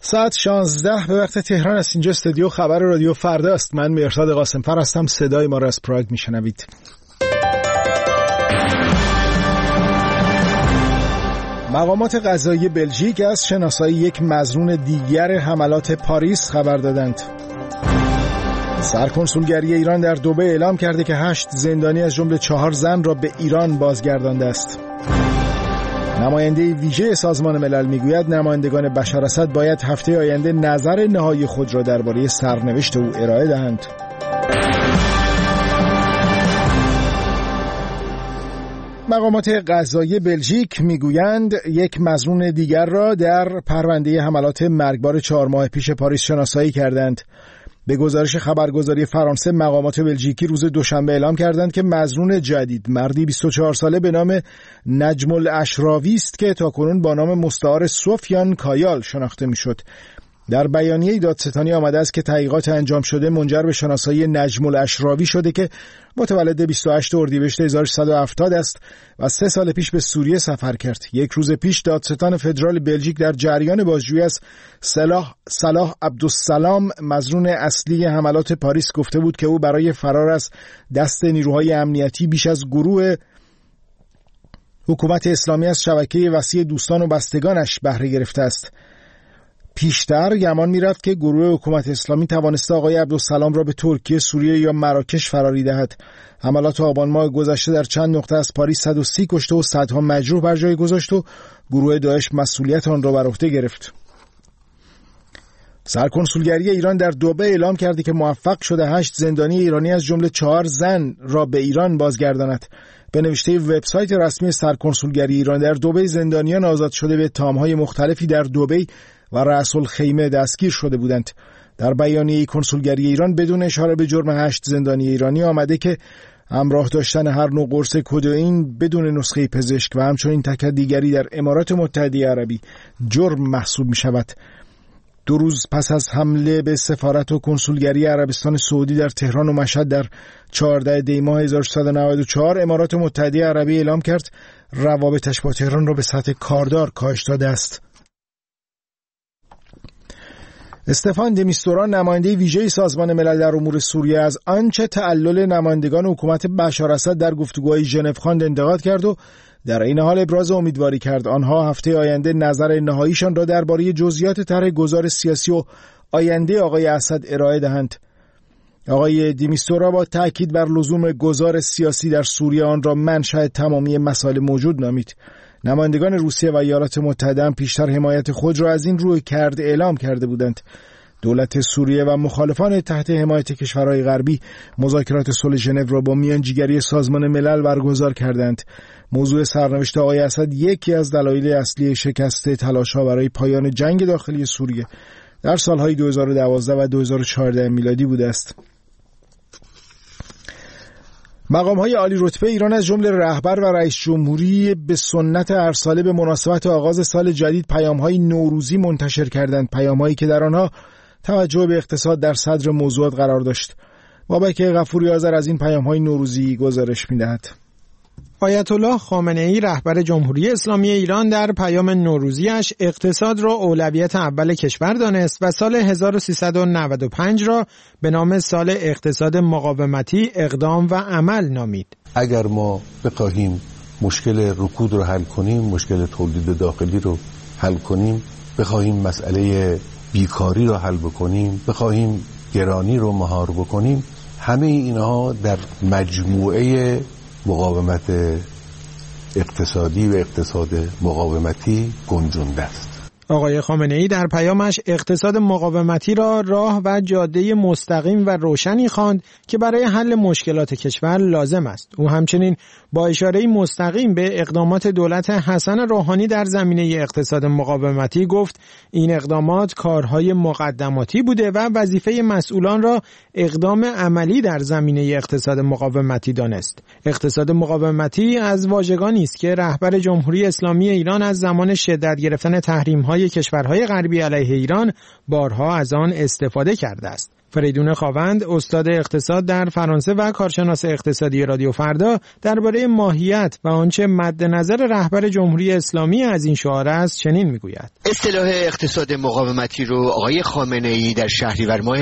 ساعت 16 به وقت تهران است. اینجا استودیو خبر رادیو فردا است. من مهرداد قاسم‌فر هستم. صدای ما را از پراگ میشنوید. مقامات قضایی بلژیک از شناسایی یک مظنون دیگر حملات پاریس خبر دادند. سرکنسولگری ایران در دبی اعلام کرده که 8 زندانی از جمله 4 زن را به ایران بازگردانده است. نماینده ویژه سازمان ملل میگوید نمایندگان بشار اسد باید هفته آینده نظر نهایی خود را درباره سرنوشت او ارائه دهند. مقامات قضایی بلژیک میگویند یک مظنون دیگر را در پرونده حملات مرگبار 4 ماه پیش پاریس شناسایی کردند. به گزارش خبرگزاری فرانسه مقامات بلژیکی روز دوشنبه اعلام کردند که مظنون جدید مردی 24 ساله به نام نجم الاشراوی است که تاکنون با نام مستعار سفیان کایال شناخته میشد. در بیانیه دادستانی آمده است که تحقیقات انجام شده منجر به شناسایی نجم الاشراوی شده که متولد 28 اردیبهشت 1170 است و 3 سال پیش به سوریه سفر کرد. یک روز پیش دادستان فدرال بلژیک در جریان بازجویی از صلاح عبدالسلام مظنون اصلی حملات پاریس گفته بود که او برای فرار از دست نیروهای امنیتی بیش از گروه حکومت اسلامی از شبکه وسیع دوستان و بستگانش بهره گرفته است. پیشتر گمان می‌رفت که گروه حکومت اسلامی توانسته آقای عبدالسلام را به ترکیه، سوریه یا مراکش فراری دهد. حملات آبان ماه گذشته در چند نقطه از پاریس 130 کشته و صدها مجروح بر جای گذاشت و گروه داعش مسئولیت آن را بر عهده گرفت. سرکنسولگری ایران در دبی اعلام کرده که موفق شده 8 زندانی ایرانی از جمله 4 زن را به ایران بازگرداند. به نوشته وبسایت رسمی سرکنسولگری ایران در دبی زندانیان آزاد شده به اتهام‌های مختلفی در دبی و رأس الخیمه دستگیر شده بودند. در بیانیه کنسولگری ایران بدون اشاره به جرم 8 زندانی ایرانی آمده که همراه داشتن هر نوع قرص کدئین بدون نسخه پزشک و همچنین تک دیگری در امارات متحده عربی جرم محسوب می شود. 2 روز پس از حمله به سفارت و کنسولگری عربستان سعودی در تهران و مشهد در 14 دی ماه 1394 امارات متحده عربی اعلام کرد روابطش با تهران را به سطح کاردار کاهش داده است. استفان د میستورا نماینده ویژه سازمان ملل در امور سوریه از آنچه تعلل نمایندگان حکومت بشار اسد در گفتگوهای ژنو خواند انتقاد کرد و در این حال ابراز امیدواری کرد آنها هفته آینده نظر نهاییشان را درباره جزئیات طرح گذار سیاسی و آینده آقای اسد ارائه دهند. آقای د میستورا با تاکید بر لزوم گذار سیاسی در سوریه آن را منشأ تمامی مسائل موجود نامید. نمایندگان روسیه و ایالات متحده هم پیشتر حمایت خود را از این روی کرد اعلام کرده بودند. دولت سوریه و مخالفان تحت حمایت کشورهای غربی مذاکرات صلح ژنو را با میانجیگری سازمان ملل برگزار کردند. موضوع سرنوشت آقای اسد یکی از دلایل اصلی شکست تلاش‌ها برای پایان جنگ داخلی سوریه در سالهای 2012 و 2014 میلادی بوده است. مقام‌های عالی رتبه ایران از جمله رهبر و رئیس جمهوری به سنت هر ساله به مناسبت آغاز سال جدید پیام‌های نوروزی منتشر کردند، پیام‌هایی که در آنها توجه به اقتصاد در صدر موضوعات قرار داشت. بابک غفوری آذر از این پیام‌های نوروزی گزارش می‌دهد. آیت الله خامنه‌ای رهبر جمهوری اسلامی ایران در پیام نوروزیش اقتصاد را اولویت اول کشور دانست و سال 1395 را به نام سال اقتصاد مقاومتی اقدام و عمل نامید. اگر ما بخواهیم مشکل رکود رو حل کنیم، مشکل تولید داخلی رو حل کنیم، بخواهیم مسئله بیکاری رو حل بکنیم، بخواهیم گرانی رو مهار بکنیم، همه اینها در مجموعه مقاومت اقتصادی و اقتصاد مقاومتی گنجونده است. آقای خامنه‌ای در پیامش اقتصاد مقاومتی را راه و جاده مستقیم و روشنی خواند که برای حل مشکلات کشور لازم است. او همچنین با اشاره مستقیم به اقدامات دولت حسن روحانی در زمینه اقتصاد مقاومتی گفت این اقدامات کارهای مقدماتی بوده و وظیفه مسئولان را اقدام عملی در زمینه اقتصاد مقاومتی دانست. اقتصاد مقاومتی از واژگانی است که رهبر جمهوری اسلامی ایران از زمان شدت گرفتن تحریم‌های کشورهای غربی علیه ایران بارها از آن استفاده کرده است. فریدون خاوند، استاد اقتصاد در فرانسه و کارشناس اقتصادی رادیو فردا، درباره ماهیت و آنچه مد نظر رهبر جمهوری اسلامی از این شعار است چنین میگوید: اصطلاح اقتصاد مقاومتی رو آقای خامنه‌ای در شهریور ماه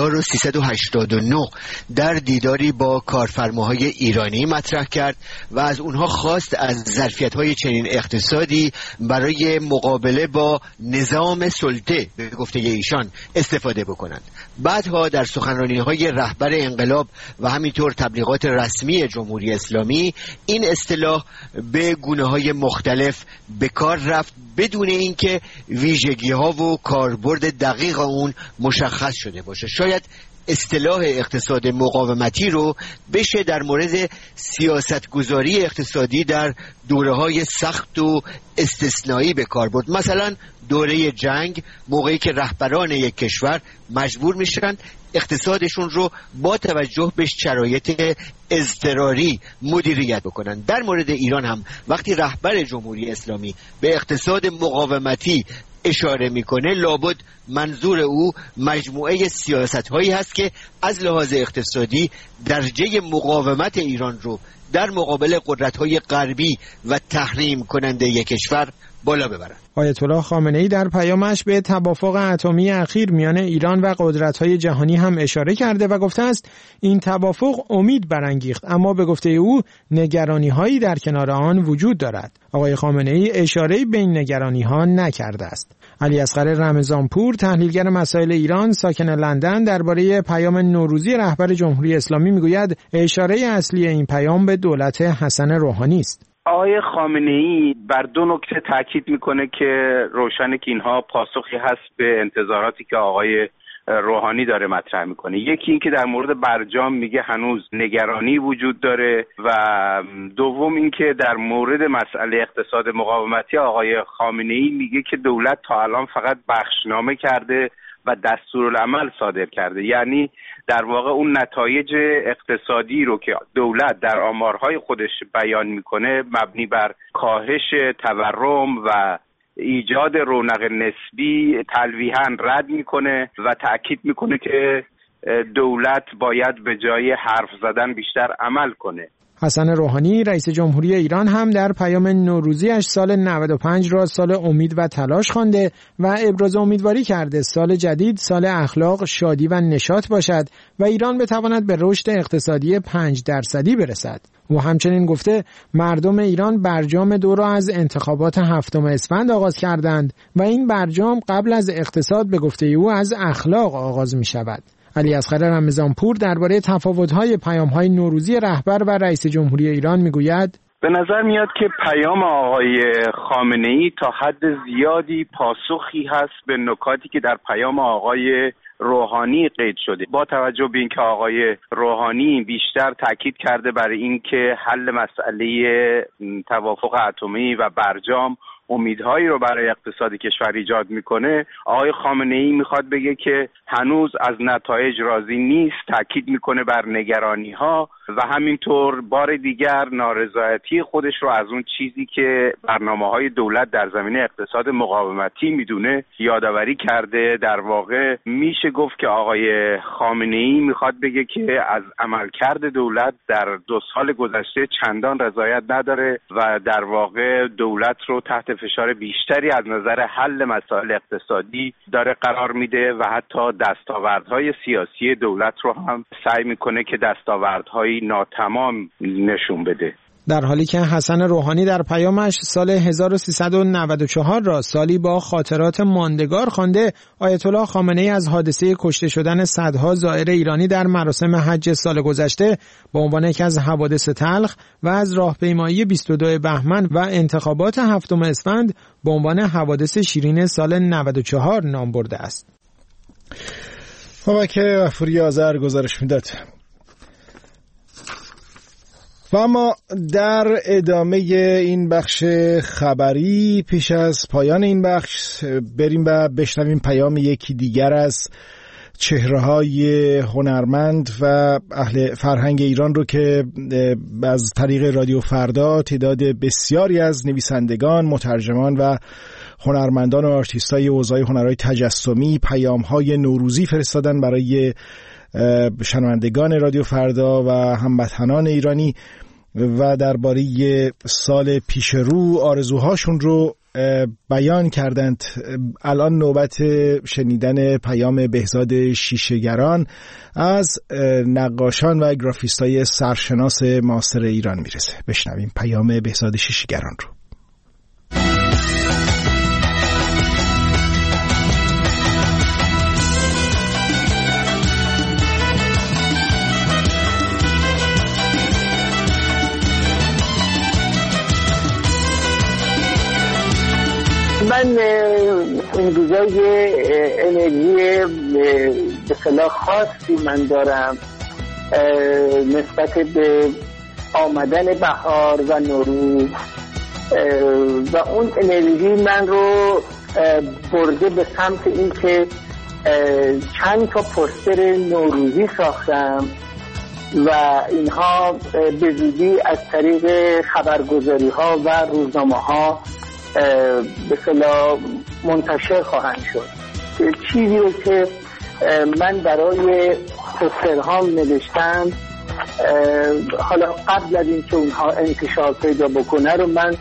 1389 در دیداری با کارفرماهای ایرانی مطرح کرد و از اونها خواست از ظرفیت‌های چنین اقتصادی برای مقابله با نظام سلطه به گفته ایشان استفاده بکنند. بعدها در سخنرانی‌های رهبر انقلاب و همینطور تبلیغات رسمی جمهوری اسلامی این اصطلاح به گونه‌های مختلف به کار رفت بدون اینکه ویژگی‌ها و کاربرد دقیق اون مشخص شده باشه. شاید اصطلاح اقتصاد مقاومتی رو بشه در مورد سیاستگذاری اقتصادی در دوره‌های سخت و استثنایی به کار برد. مثلا دوره جنگ، موقعی که رهبران یک کشور مجبور میشن اقتصادشون رو با توجه به شرایط اضطراری مدیریت بکنن. در مورد ایران هم وقتی رهبر جمهوری اسلامی به اقتصاد مقاومتی اشاره میکنه، لابد منظور او مجموعه سیاست‌هایی هست که از لحاظ اقتصادی درجه مقاومت ایران رو در مقابل قدرت‌های غربی و تحریم کننده یک کشور بالا ببرند. آیت الله خامنه‌ای در پیامش به توافق اتمی اخیر میان ایران و قدرت‌های جهانی هم اشاره کرده و گفته است این توافق امید برانگیخت، اما به گفته او نگرانی‌هایی در کنار آن وجود دارد. آقای خامنه‌ای اشاره‌ای به این نگرانی‌ها نکرده است. علیاصغر رمضانپور، تحلیلگر مسائل ایران ساکن لندن، درباره پیام نوروزی رهبر جمهوری اسلامی میگوید اشاره اصلی این پیام به دولت حسن روحانی است. آقای خامنه‌ای بر دو نکته تاکید میکنه که روشنه که اینها پاسخی هست به انتظاراتی که آقای روحانی داره مطرح میکنه. یکی این که در مورد برجام میگه هنوز نگرانی وجود داره و دوم این که در مورد مسئله اقتصاد مقاومتی آقای خامنه‌ای میگه که دولت تا الان فقط بخشنامه کرده و دستورالعمل صادر کرده، یعنی در واقع اون نتایج اقتصادی رو که دولت در آمارهای خودش بیان میکنه مبنی بر کاهش تورم و ایجاد رونق نسبی تلویحاً رد میکنه و تأکید میکنه که دولت باید به جای حرف زدن بیشتر عمل کنه. حسن روحانی رئیس جمهوری ایران هم در پیام نوروزیش سال 95 را سال امید و تلاش خوانده و ابراز امیدواری کرده سال جدید سال اخلاق، شادی و نشاط باشد و ایران بتواند به رشد اقتصادی 5% برسد. او همچنین گفته مردم ایران برجام 2 را از انتخابات 7 اسفند آغاز کردند و این برجام قبل از اقتصاد به گفته او از اخلاق آغاز می شود. علیاصغر رمضانپور درباره تفاوت‌های پیام‌های نوروزی رهبر و رئیس جمهوری ایران میگوید: به نظر میاد که پیام آقای خامنه‌ای تا حد زیادی پاسخی هست به نکاتی که در پیام آقای روحانی قید شده. با توجه به اینکه آقای روحانی بیشتر تاکید کرده بر اینکه حل مسئله توافق اتمی و برجام امیدهایی رو برای اقتصاد کشور ایجاد میکنه، آقای خامنه‌ای میخواد بگه که هنوز از نتایج راضی نیست، تاکید میکنه بر نگرانی‌ها و همینطور بار دیگر نارضایتی خودش رو از اون چیزی که برنامه‌های دولت در زمینه اقتصاد مقاومتی میدونه یادآوری کرده. در واقع میشه گفت که آقای خامنه‌ای میخواد بگه که از عملکرد دولت در 2 سال گذشته چندان رضایت نداره و در واقع دولت رو تحت فشار بیشتری از نظر حل مسائل اقتصادی داره قرار میده و حتی دستاوردهای سیاسی دولت رو هم سعی میکنه که دستاوردهای ناتمام نشون بده. در حالی که حسن روحانی در پیامش سال 1394 را سالی با خاطرات ماندگار خوانده، آیت الله خامنه‌ای از حادثه کشته شدن صدها زائر ایرانی در مراسم حج سال گذشته به عنوان یکی از حوادث تلخ و از راهپیمایی 22 بهمن و انتخابات 7 اسفند به عنوان حوادث شیرین سال 94 نام برده است. بابک غفوری آذر گزارش میداد. و اما در ادامه این بخش خبری پیش از پایان این بخش بریم و بشنویم پیام یکی دیگر از چهره‌های هنرمند و اهل فرهنگ ایران رو که از طریق رادیو فردا تعداد بسیاری از نویسندگان، مترجمان و هنرمندان و آرتیستای حوزه هنرهای تجسمی پیام‌های نوروزی فرستادن برای شنوندگان رادیو فردا و هموطنان ایرانی و درباره سال پیش رو آرزوهاشون رو بیان کردند. الان نوبت شنیدن پیام بهزاد شیشه‌گران از نقاشان و گرافیستای سرشناس معاصر ایران میرسه. بشنویم پیام بهزاد شیشه‌گران رو. من این روزای انرژی به صلاح خاصی من دارم نسبت به آمدن بهار و نوروز و اون انرژی من رو برده به سمت این که چند تا پوستر نوروزی ساختم و اینها به زودی از طریق خبرگزاری ها و روزنامه ها به اصطلاح منتشر خواهند شد. چیزی رو که من برای پوسترهام نوشتم حالا قبل از اینکه اونها انتشار پیدا بکنه رو من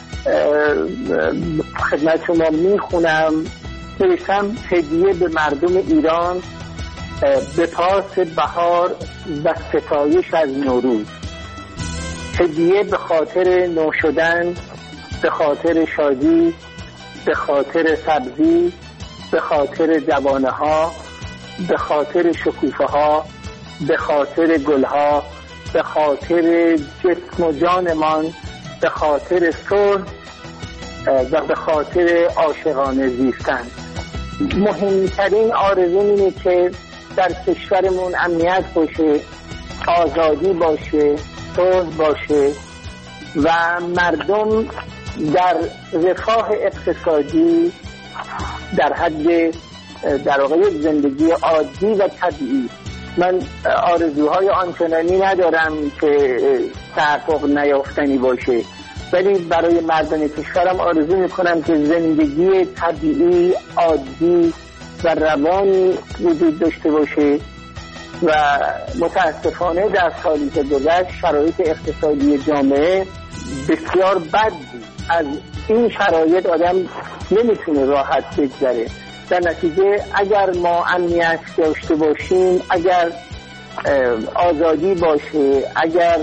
خدمت شما میخونم. نوشتم هدیه به مردم ایران به پاس بهار و ستایش از نوروز، هدیه به خاطر نو شدن، به خاطر شادی، به خاطر سبزی، به خاطر جوانه ها، به خاطر شکوفه ها، به خاطر گل ها، به خاطر جسم و جانمان، به خاطر صلح و به خاطر عاشقانه زیستن. مهمترین آرزو اینه که در کشورمون امنیت باشه، آزادی باشه، صلح باشه و مردم در رفاه اقتصادی در حد در واقع زندگی عادی و طبیعی. من آرزوهای آنچنانی ندارم که تحقق نیافتنی باشه، ولی برای مردم کشورم آرزو میکنم که زندگی طبیعی، عادی و روانی وجود داشته باشه و متاسفانه در سالی که گذشت شرایط اقتصادی جامعه بسیار بد بود. از این شرایط آدم نمیتونه راحت بگذره. در نتیجه اگر ما امنیت داشته باشیم، اگر آزادی باشه، اگر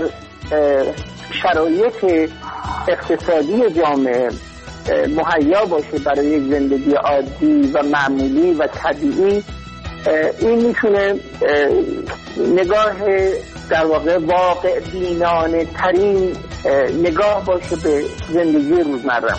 شرایط اقتصادی جامعه مهیا باشه برای یک زندگی عادی و معمولی و طبیعی، این میتونه نگاه در واقع واقع بینانه ترین نگاه باشه به زندگی روزمره.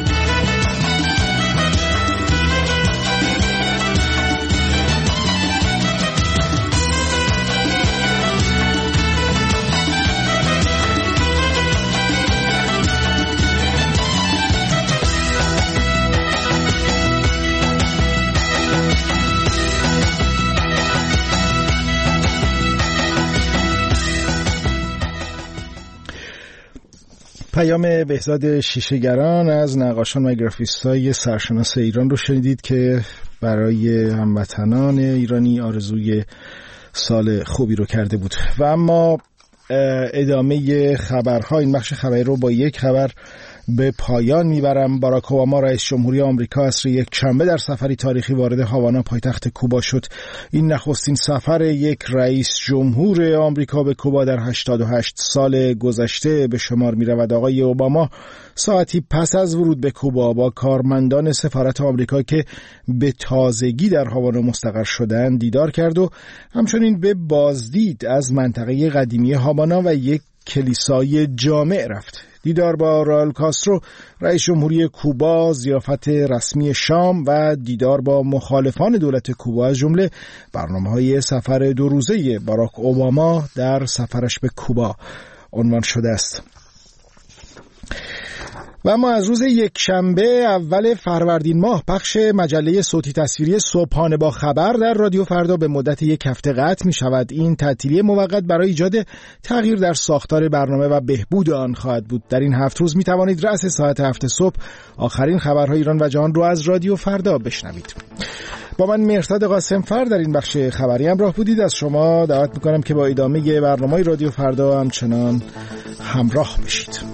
پیام بهزاد شیشه‌گران از نقاشان و گرافیستای سرشناس ایران رو شنیدید که برای هموطنان ایرانی آرزوی سال خوبی رو کرده بود. و اما ادامه خبرها، این بخش خبری رو با یک خبر به پایان میبرم. باراک اوباما رئیس جمهوری آمریکا عصر یکشنبه در سفری تاریخی وارد هاوانا پایتخت کوبا شد. این نخستین سفر یک رئیس جمهور آمریکا به کوبا در 88 سال گذشته به شمار میرود. آقای اوباما ساعتی پس از ورود به کوبا با کارمندان سفارت آمریکا که به تازگی در هاوانا مستقر شدند دیدار کرد و همچنین به بازدید از منطقه قدیمی هاوانا و یک کلیسای جامع رفت. دیدار با راول کاسترو رئیس جمهوری کوبا، ضیافت رسمی شام و دیدار با مخالفان دولت کوبا از جمله برنامه‌های سفر 2 روزه باراک اوباما در سفرش به کوبا عنوان شده است. و اما از روز یکشنبه اول فروردین ماه پخش مجله صوتی تصویری صبحانه با خبر در رادیو فردا به مدت یک هفته قطع می شود. این تعطیلی موقت برای ایجاد تغییر در ساختار برنامه و بهبود آن خواهد بود. در این 7 روز می توانید رأس ساعت 7 صبح آخرین خبرهای ایران و جهان رو از رادیو فردا بشنوید. با من مهرداد قاسمفر در این بخش خبری همراه بودید. از شما دعوت میکنم که با ادامه برنامه رادیو فردا همچنان همراه بشید.